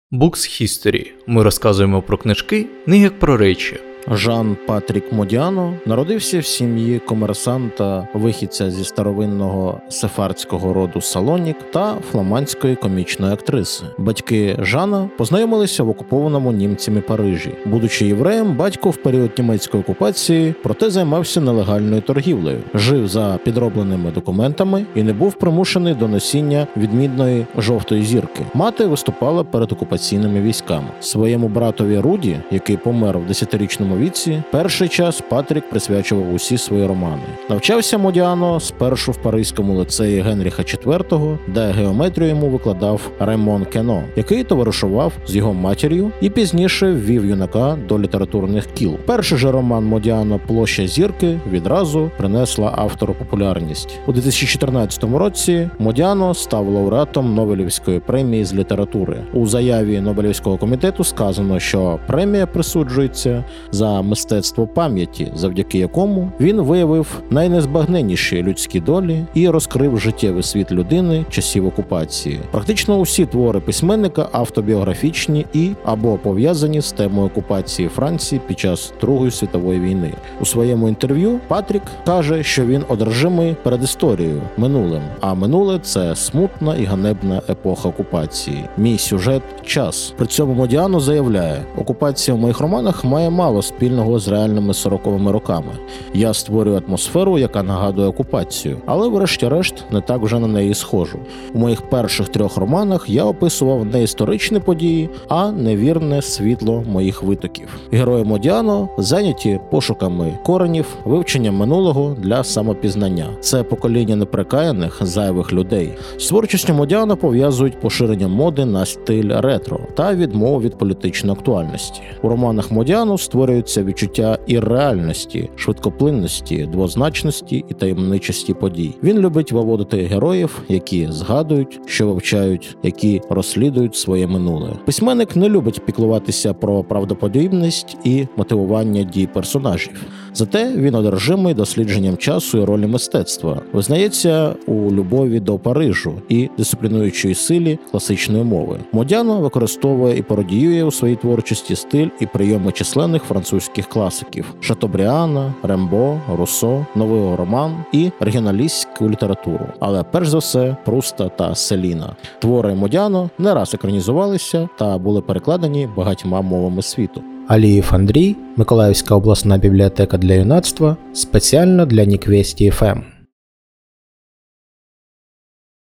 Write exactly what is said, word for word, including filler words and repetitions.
Books History. Ми розказуємо про книжки не як про речі. Жан Патрік Модіано народився в сім'ї комерсанта, вихідця зі старовинного сефардського роду Салонік та фламандської комічної актриси. Батьки Жана познайомилися в окупованому німцями Парижі. Будучи євреєм, батько в період німецької окупації проте займався нелегальною торгівлею, жив за підробленими документами і не був примушений до носіння відмінної жовтої зірки. Мати виступала перед окупаційними військами. Своєму братові Руді, який помер в десятирічному віці, перший час Патрік присвячував усі свої романи. Навчався Модіано спершу в Паризькому ліцеї Генріха четвертого, де геометрію йому викладав Ремон Кено, який товаришував з його матір'ю і пізніше ввів юнака до літературних кіл. Перший же роман Модіано «Площа зірки» відразу принесла автору популярність. У дві тисячі чотирнадцятому році Модіано став лауреатом Нобелівської премії з літератури. У заяві Нобелівського комітету сказано, що премія присуджується за мистецтво пам'яті, завдяки якому він виявив найнезбагненніші людські долі і розкрив життєвий світ людини часів окупації. Практично усі твори письменника автобіографічні і або пов'язані з темою окупації Франції під час Другої світової війни. У своєму інтерв'ю Патрік каже, що він одержимий передісторією, минулим, а минуле – це смутна і ганебна епоха окупації. Мій сюжет – час. При цьому Модіано заявляє, окупація в моїх романах має мало спільного з реальними сороковими роками. Я створюю атмосферу, яка нагадує окупацію, але врешті-решт не так вже на неї схожу. У моїх перших трьох романах я описував не історичні події, а невірне світло моїх витоків. Герої Модіано зайняті пошуками коренів, вивченням минулого для самопізнання. Це покоління неприкаяних, зайвих людей. З творчістю Модіано пов'язують поширення моди на стиль ретро та відмову від політичної актуальності. У романах Модіано створюється відчуття ірреальності, швидкоплинності, двозначності і таємничості подій. Він любить виводити героїв, які згадують, що вивчають, які розслідують своє минуле. Письменник не любить піклуватися про правдоподібність і мотивування дій персонажів. Зате він одержимий дослідженням часу і ролі мистецтва. Визнається у любові до Парижу і дисциплінуючої силі класичної мови. Модіано використовує і пародіює у своїй творчості стиль і прийоми численних французьких класиків – Шатобріана, Рембо, Руссо, новий роман і регіоналістську літературу. Але перш за все Пруста та Селіна. Твори Модіано не раз екранізувалися та були перекладені багатьма мовами світу. Алієв Андрій, Миколаївська обласна бібліотека для юнацтва, спеціально для Ніквесті еф ем.